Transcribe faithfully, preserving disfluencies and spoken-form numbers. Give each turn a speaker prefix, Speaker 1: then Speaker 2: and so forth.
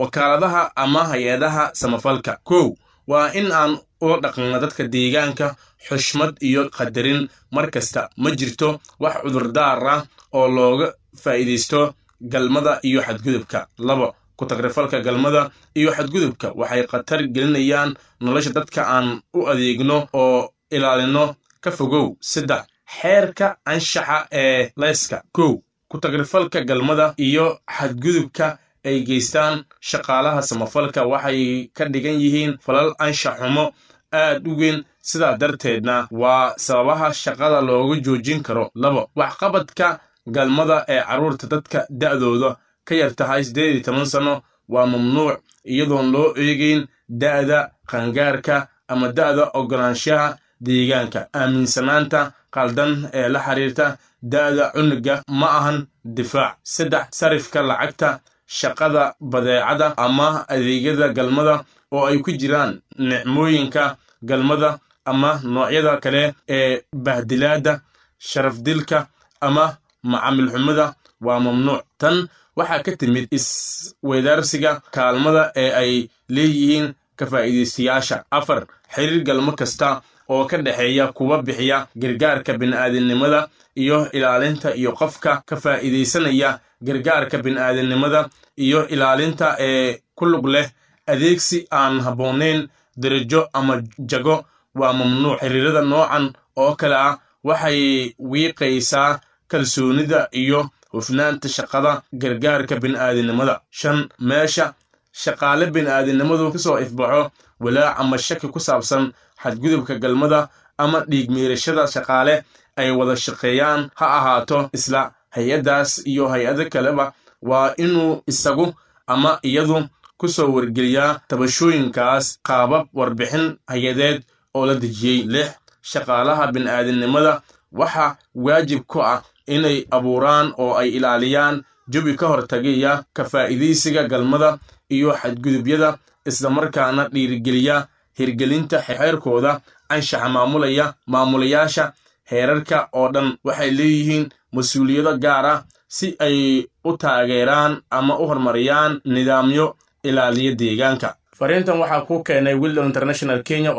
Speaker 1: wakaaladaha ama hay-adaha samafalka. kow waa in aan ula dhaqanno dadka deegaanka xushmad iyo qadarin markasta. ma jirto wax cudurdaar ah oo looga faa'iidaysto galmada iyo xadgudubka. labo ku tagrifalka galmada iyo xadgudubka waxay khatar gelinayaan nolosha dadka aan u adeegno oo ilaalino. ka fogow. saddex xeerka anshaxa ee layska. kow ku tagrifalka galmada iyo xadgudubka ay geystaan shaqaalaha samafalka waxay ka dhigan yihiin falal anshax xumo aad u weyn, sidaa darteedna waa sababaha shaqada looga joojin karo. labo waxqabadka galmada ee carruurta dadka da'dooda ka yar tahay siddeed iyo toban sano waa mamnuuc iyadoon loo eegayn da'da qaangaarka ama da'da ogolaanshaha deegaanka. aaminsanaanta qaldan ee la xiriirta da'da cunuga ma ahan difaac. saddex sarifka lacagta shaqada badeecada ama adeegyada galmada oo ay ku jiraan nicmooyinka galmada ama noocyada kale ee bahdilaada, sharafdilka ama macaamilxumada waa mamnuuc. tan waxaa ka timid isweydaarsiga kaalmada ee ay leeyihiin ka faa'iidaystayaasha. afar xiriir galmo kasta oo ka dhexeeya kuwa bixiya gargaarka bini'aadanimada iyo ilaalinta iyo qofka ka faa'iidaysanaya gargaarka bini'aadanimada iyo ilaalinta ee ku lug leh adeegsi aan habboonayn, darajo ama jago waa mamnuuc. xiriirada noocan oo kale ah waxay wiiqaysaa kalsoonida iyo hufnaanta shaqada gargaarka bini'aadanimada. shan meesha shaqaale bini'aadanimadu kasoo ifbaxo walaac ama shaki ku saabsan xadgudubka galmada ama dhiig miirashada shaqaale ay wada shaqeeyaan, ha ahaato isla hay-addaas iyo hay-ado kaleba, waa inuu isagu ama iyadu ku soo wargeliyaa tabashooyinkaas qaabab warbixin hay-adeed oo la dejiyey. lix shaqaalaha bini'aadanimada waxaa waajib ku ah inay abuuraan oo ay ilaaliyaan jawi ka hortagaya ka faa'iidaysiga galmada iyo xadgudubyada, isla markaana dhiirigeliya hirgelinta xeerkooda anshaxa maamulaya. maamulayaasha heerarka oo dhan waxay leeyihiin mas-uuliyado gaar ah si ay u taageeraan ama u horumariyaan nidaamyo ilaaliya deegaanka. fariintan waxaa ku keenay Willow International Kenya.